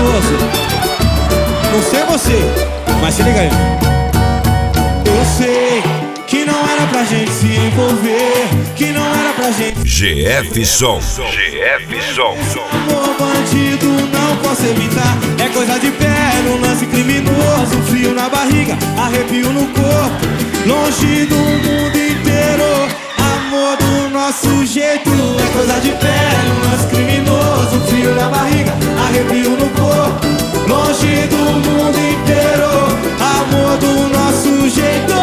gostoso. Não sei você, mas se liga aí. Eu sei que não era pra gente se envolver, que não era pra gente. GF Som. Amor bandido, não posso evitar. É coisa de pé, no lance criminoso. Frio na barriga, arrepio no corpo. Longe do mundo inteiro, amor do nosso jeito. É coisa de pé, no lance criminoso. Frio na barriga, arrepio no corpo. Longe do mundo inteiro, amor do nosso jeito.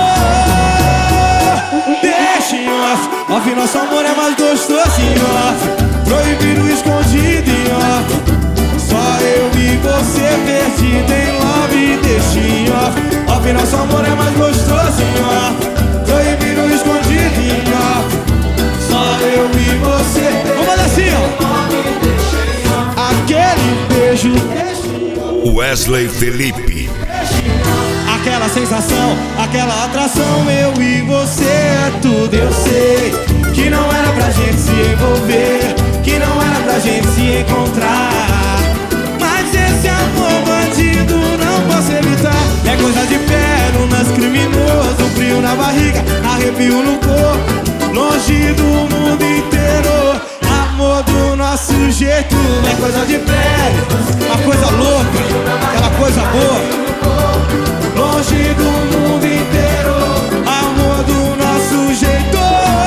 Deixa em off, off, nosso amor é mais gostoso em off. Proibido, escondido em off. Só eu e você perdido em love. Deixa em off, off, nosso amor é mais gostoso em off. Proibido, escondido em off. Só eu e você. Vamos fazer assim, ó. Aquele beijo, Wesley Felipe. aquela sensação, aquela atração, eu e você é tudo. Eu sei que não era pra gente se envolver, que não era pra gente se encontrar, mas esse amor bandido não posso evitar. É coisa de pé, no lance criminoso. Frio na barriga, arrepio no corpo. Longe do mundo inteiro, amor do nosso jeito. É coisa de pé, uma coisa louca, aquela coisa boa. Longe do mundo inteiro, amor do nosso jeito.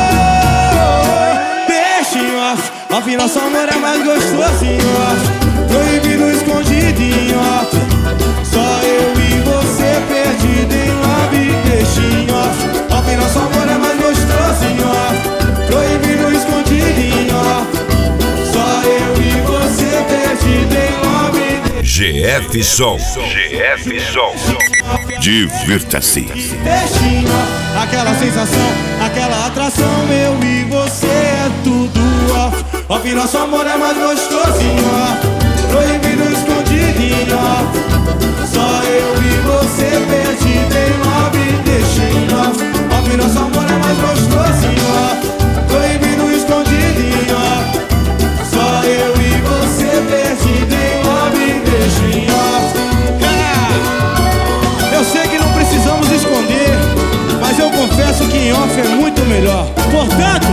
Deixa em off, off, nosso amor é mais gostoso em off. Proibido, escondido em off. Só eu e você perdido em love. Deixa em off, off, nosso amor é mais gostoso em off. Proibido, escondido em off. Só eu e você perdido em love. GF Som. Divirta-se. Deixinho, aquela sensação, aquela atração, eu e você é tudo off. Off, nosso amor é mais gostoso em off. Proibido, escondido em off. Só eu e você perdido em love. Deixa em off, off, nosso amor é mais gostoso em off. Proibido, escondido em off. Só eu e você perdido em love. Deixa em off. Eu sei que não precisamos esconder, mas eu confesso que em off é muito melhor. Portanto,